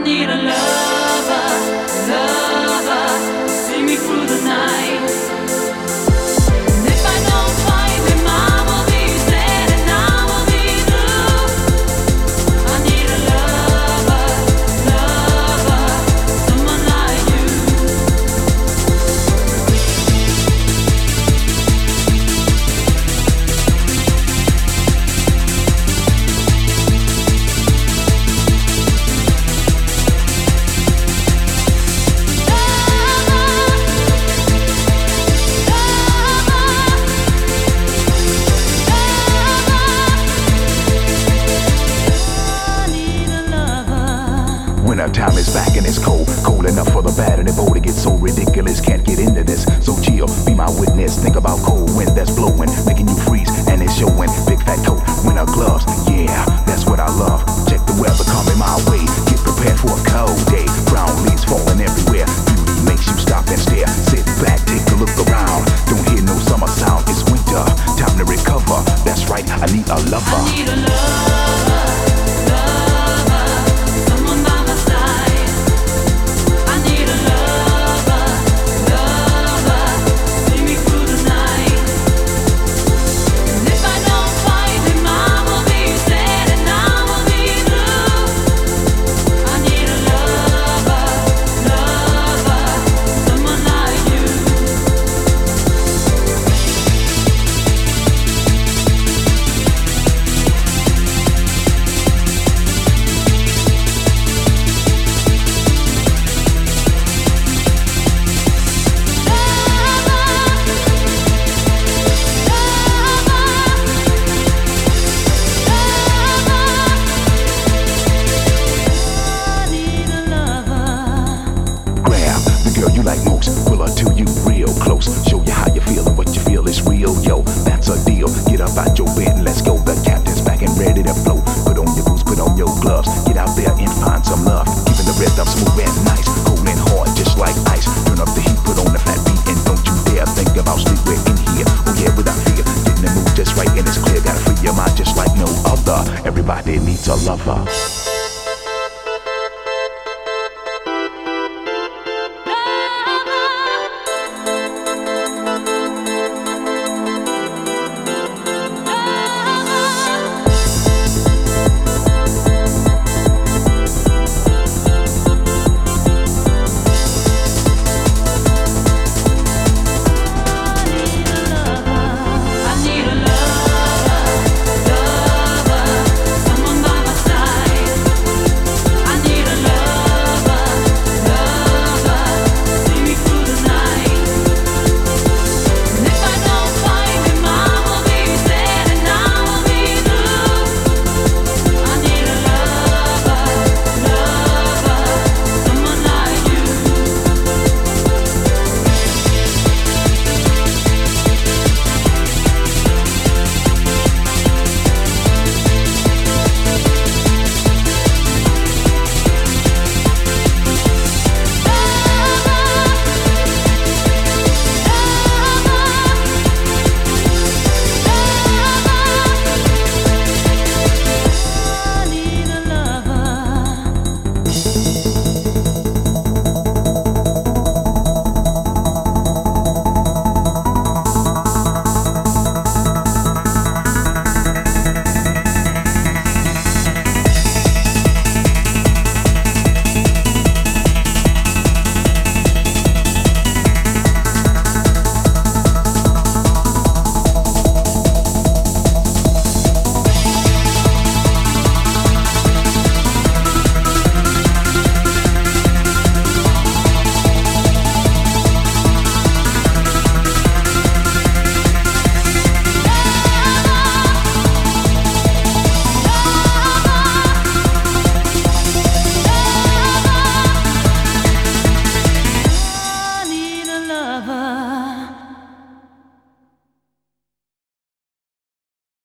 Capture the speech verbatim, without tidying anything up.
need a lover, lover, see me through the night. And if I don't find him, I will be sad and I will be blue. I need a lover, lover, someone like you. Winter time is back and it's cold, cold enough for the bad and the bold. It gets so ridiculous, can't get into this. So chill, be my witness. Think about cold wind that's blowing, making you freeze, and it's showing. Big fat coat, winter gloves, yeah, that's what I love. Check the weather coming my way. Get prepared for a cold day. Brown leaves falling everywhere. Beauty makes you stop and stare. Sit back, take a look around. Don't hear no summer sound. It's winter, time to recover. That's right, I need a lover. I need a lover. You like most, pull her to you real close. Show you how you feel and what you feel is real, yo. That's a deal. Get up out your bed and let's go. The captain's back and ready to flow. Put on your boots, put on your gloves. Get out there and find some love. Keeping the rhythm smooth and nice, cold and hard just like ice. Turn up the heat, put on the flat beat, and don't you dare think about sleeping in here. Oh yeah, without fear, getting the mood just right and it's clear. Gotta free your mind just like no other. Everybody needs a lover.